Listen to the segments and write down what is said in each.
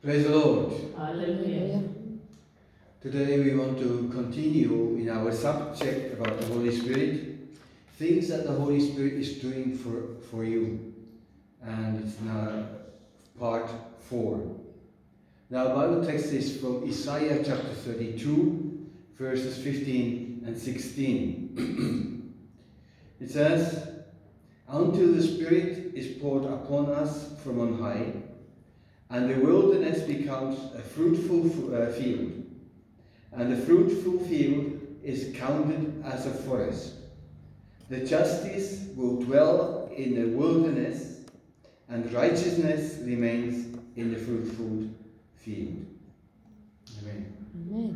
Praise the Lord. Hallelujah. Today we want to continue in our subject about the Holy Spirit, things that the Holy Spirit is doing for you. And it's now part 4. Now the Bible text is from Isaiah chapter 32, verses 15 and 16. It says, "Until the Spirit is poured upon us from on high, and the wilderness becomes a fruitful field, and the fruitful field is counted as a forest. The justice will dwell in the wilderness, and righteousness remains in the fruitful field." Amen. Amen.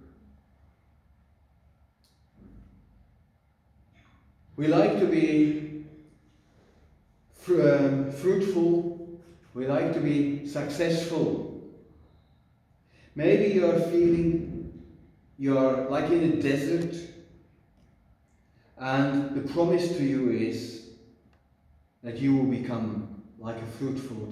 We like to be fruitful. We like to be successful. Maybe you're feeling you're like in a desert, and the promise to you is that you will become like a fruitful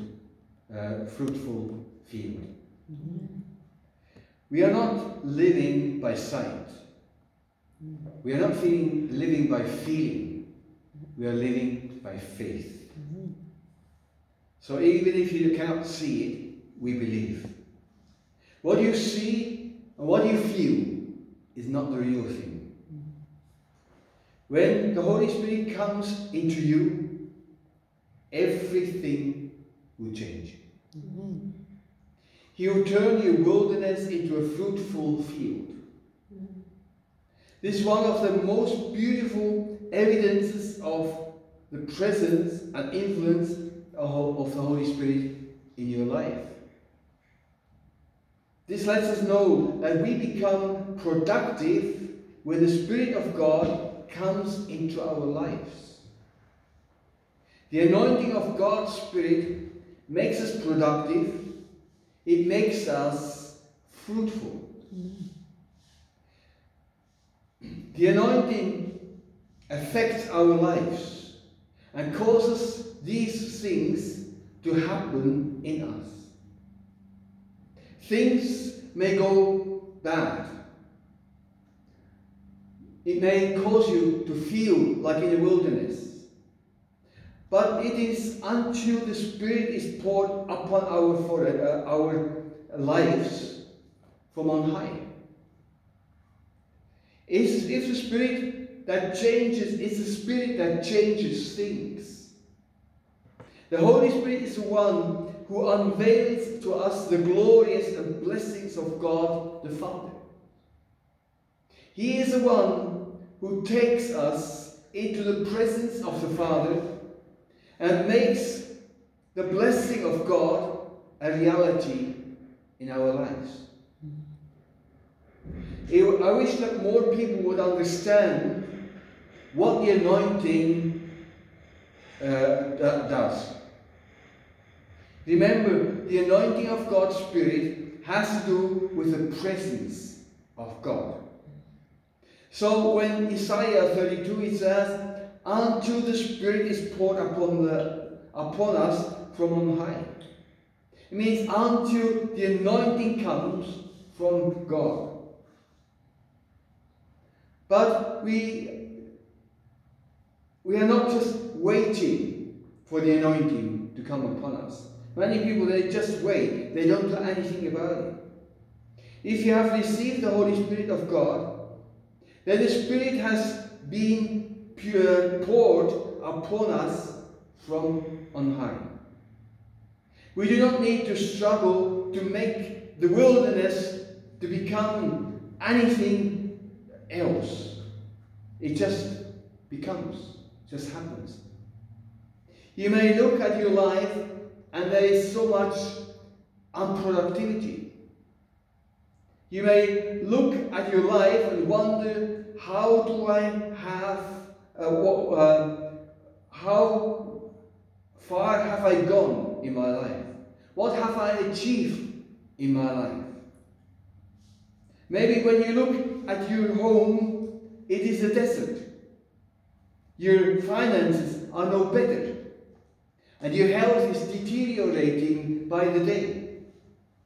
field. Mm-hmm. We are not living by sight. We are not living by feeling. We are living by faith. Mm-hmm. So even if you cannot see it, we believe. What you see and what you feel is not the real thing. When the Holy Spirit comes into you, everything will change. Mm-hmm. He will turn your wilderness into a fruitful field. This is one of the most beautiful evidences of the presence and influence of the Holy Spirit in your life. This lets us know that we become productive when the Spirit of God comes into our lives. The anointing of God's Spirit makes us productive. It makes us fruitful. The anointing affects our lives and causes these things to happen in us. Things may go bad. It may cause you to feel like in the wilderness. But it is until the Spirit is poured upon our lives from on high. It's the Spirit that changes, it's the Spirit that changes things. The Holy Spirit is the one who unveils to us the glorious and blessings of God the Father. He is the one who takes us into the presence of the Father and makes the blessing of God a reality in our lives. I wish that more people would understand what the anointing does. Remember, the anointing of God's Spirit has to do with the presence of God. So when Isaiah 32 it says, "Until the Spirit is poured upon us from on high." It means until the anointing comes from God. But we are not just waiting for the anointing to come upon us. Many people, they just wait. They don't do anything about it. If you have received the Holy Spirit of God, then the Spirit has been poured upon us from on high. We do not need to struggle to make the wilderness to become anything else. It just becomes, just happens. You may look at your life and there is so much unproductivity. You may look at your life and wonder, how do I have, how far have I gone in my life? What have I achieved in my life? Maybe when you look at your home, it is a desert. Your finances are no better. And your health is deteriorating by the day.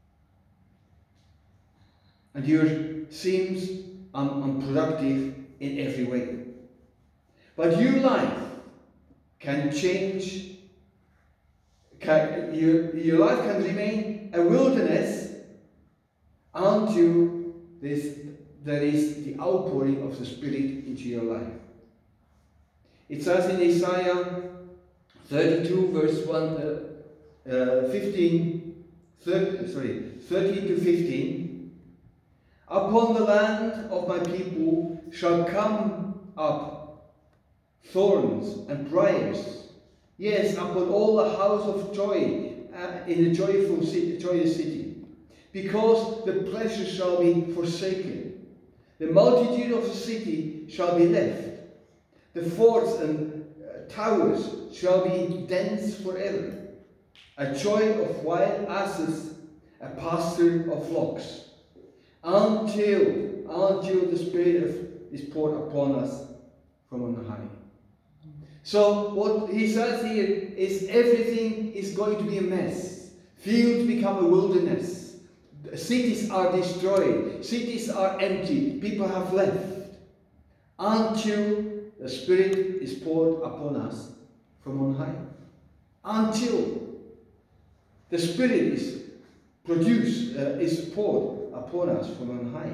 and you seems unproductive in every way. But your life can change. Your life can remain a wilderness until there is the outpouring of the Spirit into your life. It says in Isaiah 32 verse 13 to 15, upon the land of my people shall come up thorns and briars, yes, upon all the house of joy in the joyous city, because the pleasure shall be forsaken. The multitude of the city shall be left. The forts and towers shall be dense forever. A joy of wild asses, a pasture of flocks, until the Spirit is poured upon us from on high. So what he says here is everything is going to be a mess. Fields become a wilderness. Cities are destroyed. Cities are empty. People have left. Until the Spirit is poured upon us from on high. Until the Spirit is poured upon us from on high.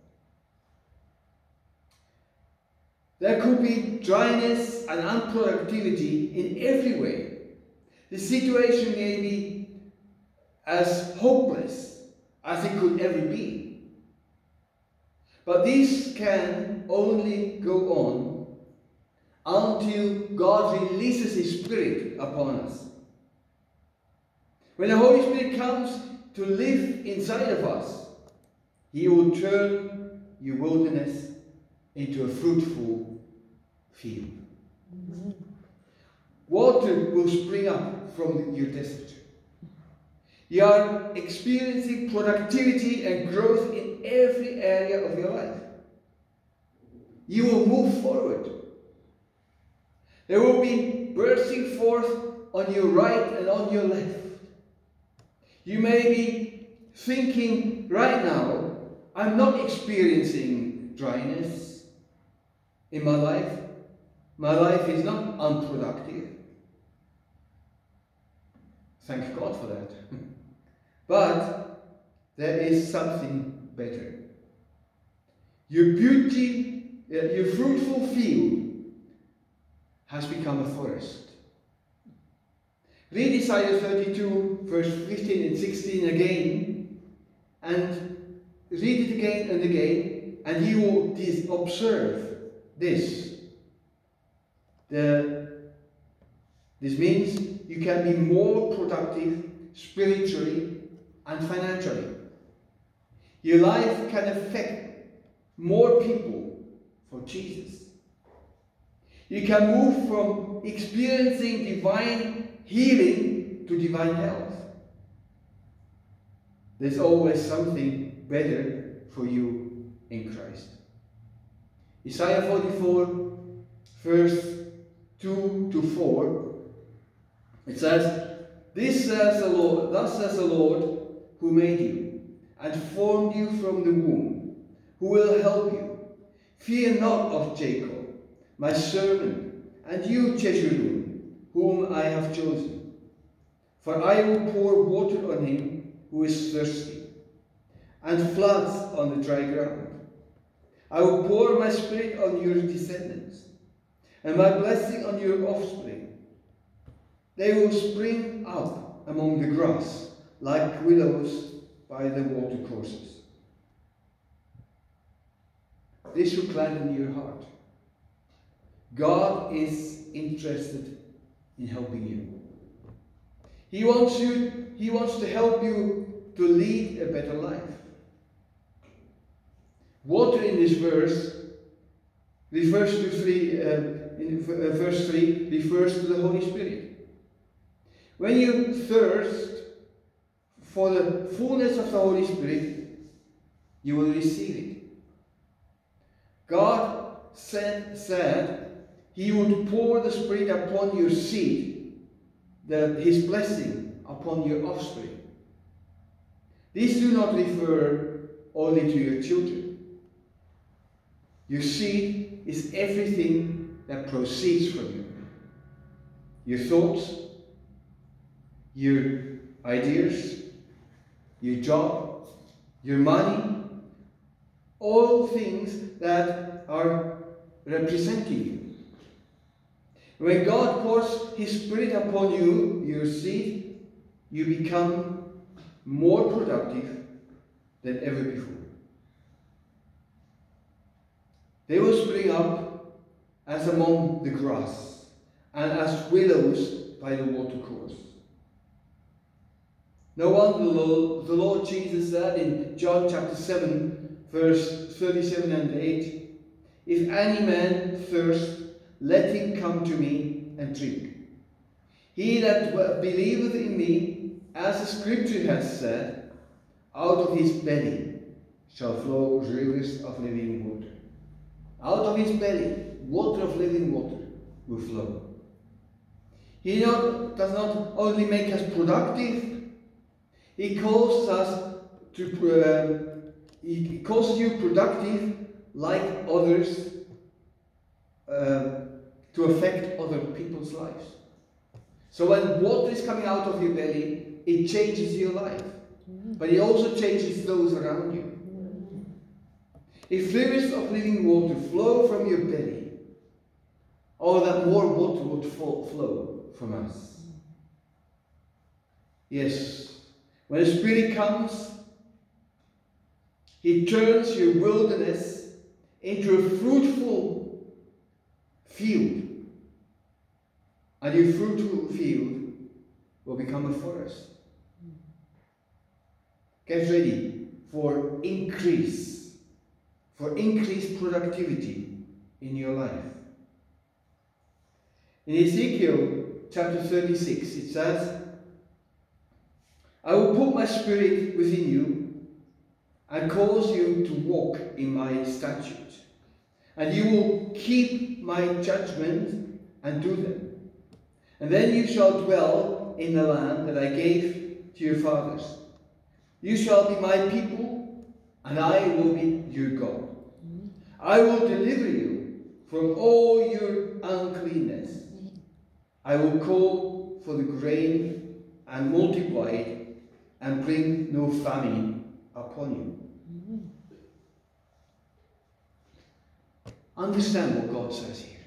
There could be dryness and unproductivity in every way. The situation may be as hopeless as it could ever be. But this can only go on until God releases His Spirit upon us. When the Holy Spirit comes to live inside of us, He will turn your wilderness into a fruitful field. Amen. Water will spring up from your desert. You are experiencing productivity and growth in every area of your life. You will move forward. There will be bursting forth on your right and on your left. You may be thinking right now, I'm not experiencing dryness in my life. My life is not unproductive. Thank God for that. But there is something better. Your fruitful field has become a forest. Read Isaiah 32, verse 15 and 16 again, and read it again and again, and you will observe this. This means you can be more productive spiritually and financially. Your life can affect more people for Jesus. You can move from experiencing divine healing to divine health. There's always something better for you in Christ. Isaiah 44, verse 2 to 4, it says, thus says the Lord who made you and formed you from the womb, who will help you. Fear not of Jacob, my servant, and you, Jeshurun, whom I have chosen. For I will pour water on him who is thirsty, and floods on the dry ground. I will pour my Spirit on your descendants, and my blessing on your offspring. They will spring up among the grass, like willows by the watercourses. This should gladden your heart. God is interested in helping you. He wants to help you to lead a better life. Water in this verse refers to verse 3 refers to the Holy Spirit. When you thirst for the fullness of the Holy Spirit, you will receive it. God said He would pour the Spirit upon your seed, His blessing upon your offspring. These do not refer only to your children. Your seed is everything that proceeds from you. Your thoughts, your ideas, your job, your money, all things that are representing you. When God pours His Spirit upon you, your seed, you become more productive than ever before. They will spring up as among the grass and as willows by the watercourse. No wonder the Lord Jesus said in John chapter 7, verse 37 and 8, "If any man thirst, let him come to me and drink. He that believeth in me, as the Scripture has said, out of his belly shall flow rivers of living water." Out of his belly, water of living water will flow. He does not only make us productive, He causes us to He causes you productive like others, to affect other people's lives. So when water is coming out of your belly, it changes your life, but it also changes those around you. If rivers of living water flow from your belly, all that more water would flow from us. Yes, when the Spirit comes, He turns your wilderness into a fruitful field. And your fruitful field will become a forest. Get ready for increased productivity in your life. In Ezekiel chapter 36, it says, "I will put my spirit within you and cause you to walk in my statutes, and you will keep my judgment and do them. And then you shall dwell in the land that I gave to your fathers. You shall be my people, and I will be your God. I will deliver you from all your uncleanness. I will call for the grain and multiply it, and bring no famine upon you." Understand what God says here.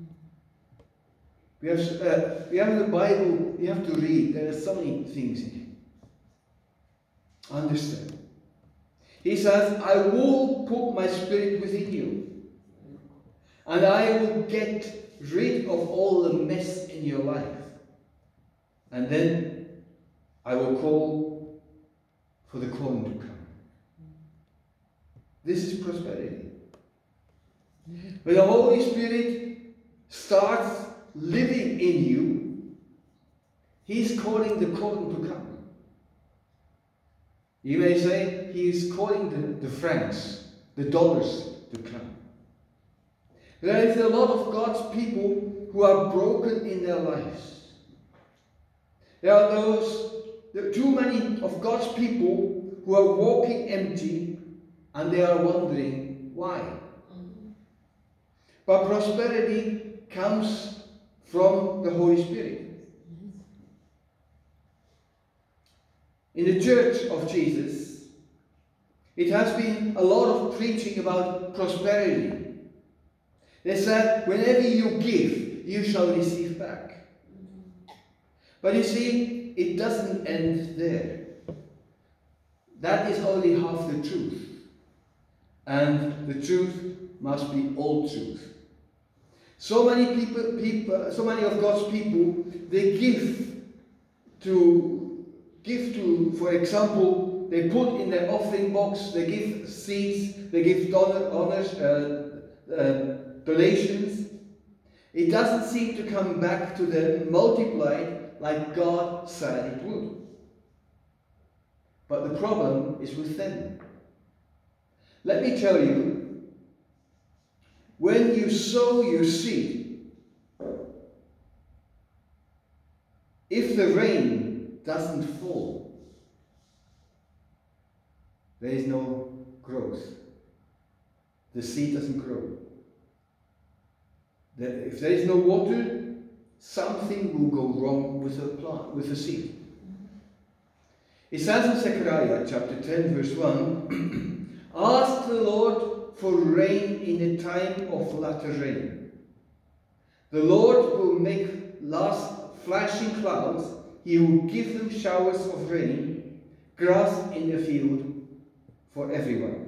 We have the Bible, you have to read. There are so many things in it. Understand. He says, "I will put my spirit within you, and I will get rid of all the mess in your life. And then I will call for the corn to come." This is prosperity. When the Holy Spirit starts living in you, He's calling the corn to come. You may say He is calling the francs, the dollars to come. There is a lot of God's people who are broken in their lives. There are too many of God's people who are walking empty, and they are wondering why. But prosperity comes from the Holy Spirit. In the Church of Jesus, it has been a lot of preaching about prosperity. They said, whenever you give, you shall receive back. But you see, it doesn't end there. That is only half the truth. And the truth must be all truth. So many so many of God's people, they give to, for example, they put in their offering box, they give seeds, they give donations. It doesn't seem to come back to them multiplied like God said it would. But the problem is with them. Let me tell you, when you sow your seed, if the rain doesn't fall, there is no grows. The seed doesn't grow. If there is no water, something will go wrong with the plant, with the seed. It says in Zechariah chapter 10 verse 1, ask the Lord for rain in the time of latter rain. The Lord will make last flashing clouds. He will give them showers of rain, grass in the field for everyone.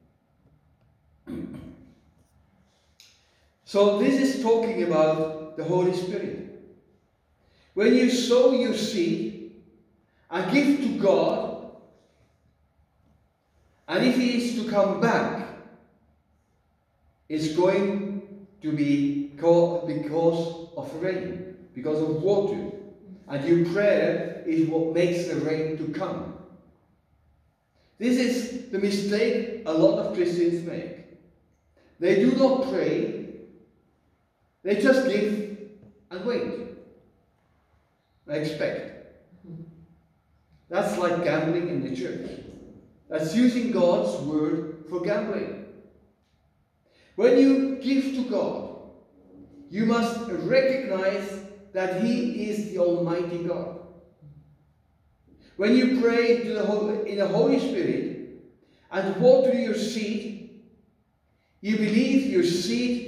So this is talking about the Holy Spirit. When you sow your seed and give to God, and if He is to come back, it's going to be because of rain, because of water. And your prayer is what makes the rain to come. This is the mistake a lot of Christians make. They do not pray. They just give and wait. I expect. That's like gambling in the church. That's using God's word for gambling. When you give to God, you must recognize that He is the Almighty God. When you pray in the Holy Spirit and water your seed, you believe in your seed,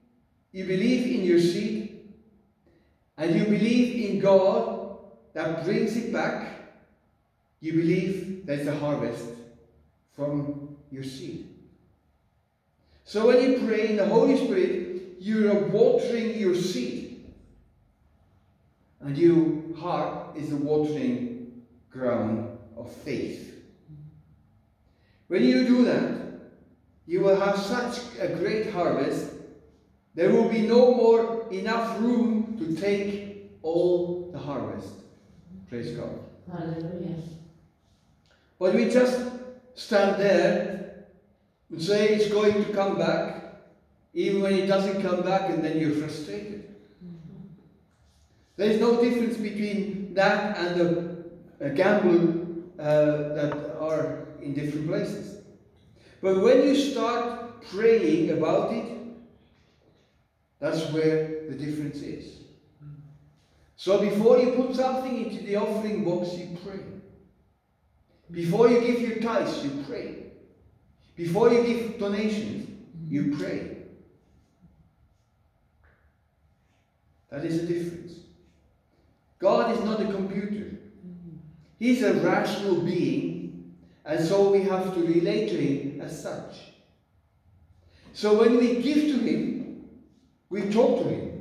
and you believe in God that brings it back. You believe there's a harvest from your seed. So when you pray in the Holy Spirit, you are watering your seed. And your heart is the watering ground of faith. When you do that, you will have such a great harvest. There will be no more enough room to take all the harvest. Praise God. Hallelujah. But we just stand there and say it's going to come back, even when it doesn't come back, and then you're frustrated. There is no difference between that and a gambler that are in different places. But when you start praying about it, that's where the difference is. So before you put something into the offering box, you pray. Before you give your tithes, you pray. Before you give donations, you pray. That is the difference. God is not a computer. He's a rational being, and so we have to relate to Him as such. So when we give to Him, we talk to Him.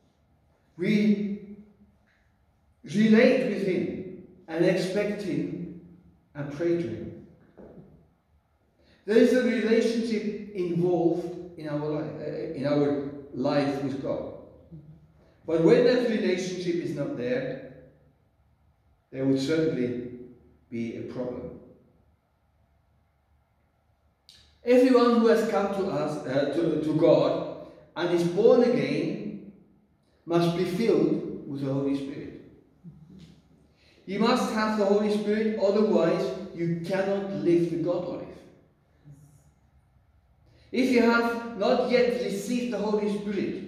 We relate with Him and expect Him and pray to Him. There is a relationship involved in our life with God. But when that relationship is not there, there will certainly be a problem. Everyone who has come to us, to God, and is born again, must be filled with the Holy Spirit. You must have the Holy Spirit, otherwise you cannot live the God life. If you have not yet received the Holy Spirit,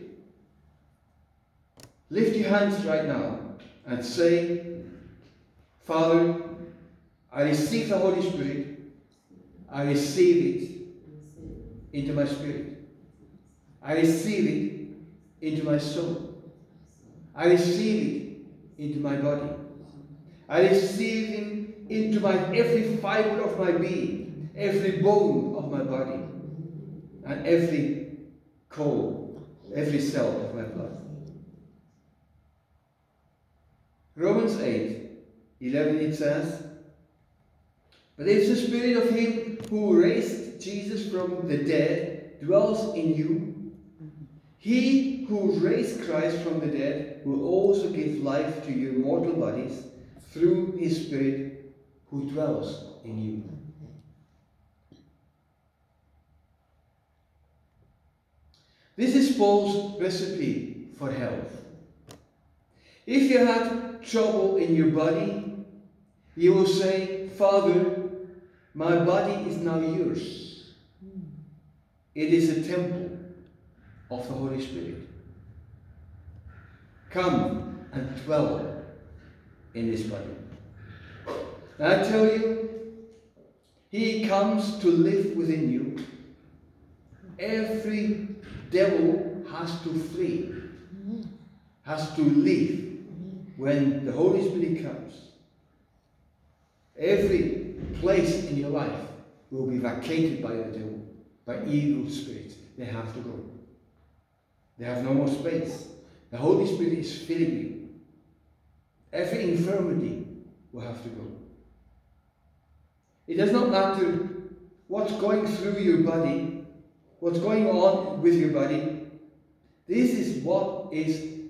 lift your hands right now and say, Father, I receive the Holy Spirit. I receive it into my spirit. I receive it into my soul. I receive it into my body. I receive Him into my every fiber of my being, every bone of my body, and every core, every cell of my blood. Romans 8:11 it says, but if the spirit of Him who raised Jesus from the dead dwells in you, He who raised Christ from the dead will also give life to your mortal bodies through His Spirit who dwells in you. This is Paul's recipe for health. If you had trouble in your body, you will say, Father, my body is now yours. It is a temple of the Holy Spirit. Come and dwell in this body. And I tell you, He comes to live within you. Every devil has to flee, has to leave when the Holy Spirit comes. Every place in your life will be vacated by the devil, by evil spirits. They have to go. They have no more space. The Holy Spirit is filling you. Every infirmity will have to go. It does not matter what's going through your body, what's going on with your body. This is what is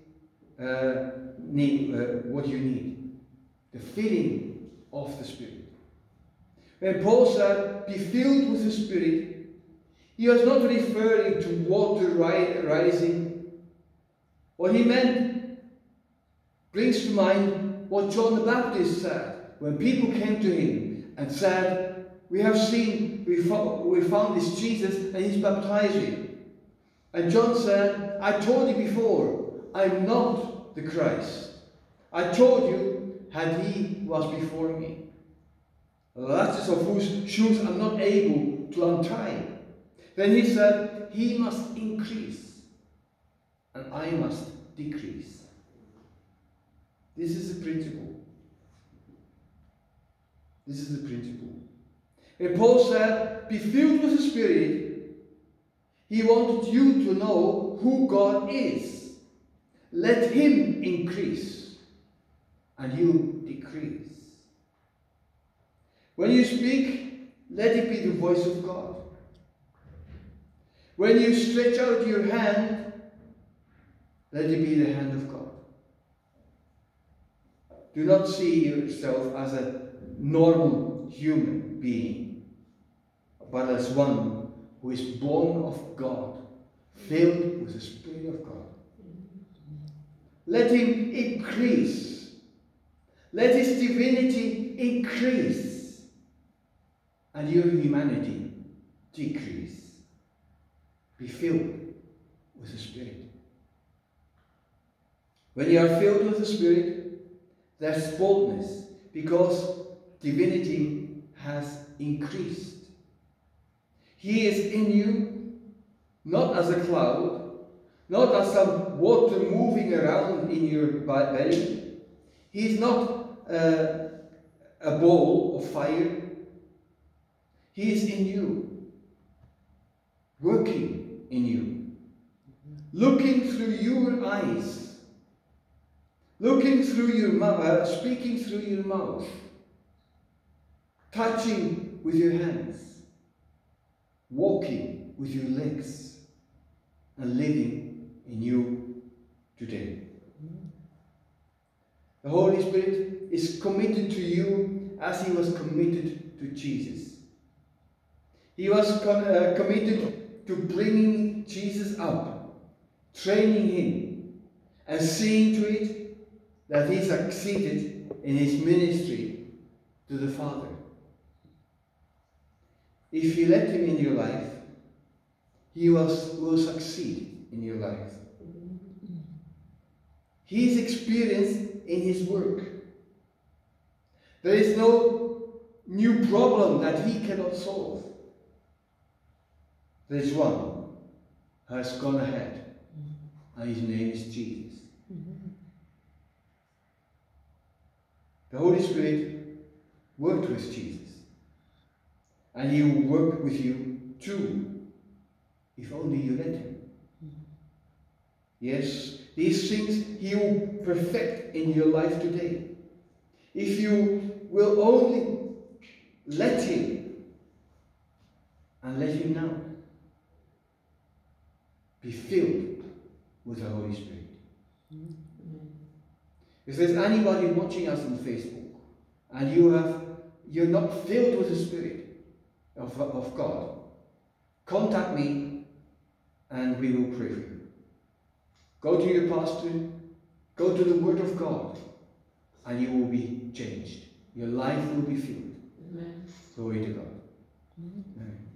what you need. The filling of the Spirit. When Paul said, be filled with the Spirit, he was not referring to water rising. What he meant brings to mind what John the Baptist said when people came to him and said, we have seen, we found this Jesus and he's baptizing. And John said, I told you before, I'm not the Christ. I told you, and he was before me. The latches of whose shoes I'm not able to untie. Then he said, he must increase, and I must decrease. This is the principle. This is the principle. And Paul said, be filled with the Spirit. He wanted you to know who God is. Let Him increase, and you decrease. When you speak, let it be the voice of God. When you stretch out your hand, let it be the hand of God. Do not see yourself as a normal human being, but as one who is born of God, filled with the Spirit of God. Let Him increase. Let His divinity increase, and your humanity decrease. Be filled with the Spirit. When you are filled with the Spirit, there's boldness, because divinity has increased. He is in you, not as a cloud, not as some water moving around in your belly. He is not a ball of fire. He is in you, working in you, looking through your eyes, looking through your mouth, speaking through your mouth, touching with your hands, walking with your legs, and living in you today. The Holy Spirit is committed to you as He was committed to Jesus. He was committed to bringing Jesus up, training Him, and seeing to it that He succeeded in His ministry to the Father. If you let Him in your life, He will succeed in your life. He is experienced in His work. There is no new problem that He cannot solve. There is one who has gone ahead, and His name is Jesus. The Holy Spirit worked with Jesus, and He will work with you too, if only you let Him. Yes, these things He will perfect in your life today. If you will only let Him, and let Him now. Be filled with the Holy Spirit. If there's anybody watching us on Facebook, and you're not filled with the Spirit of God, contact me, and we will pray for you. Go to your pastor, go to the Word of God, and you will be changed. Your life will be filled. Amen. Glory to God. Amen.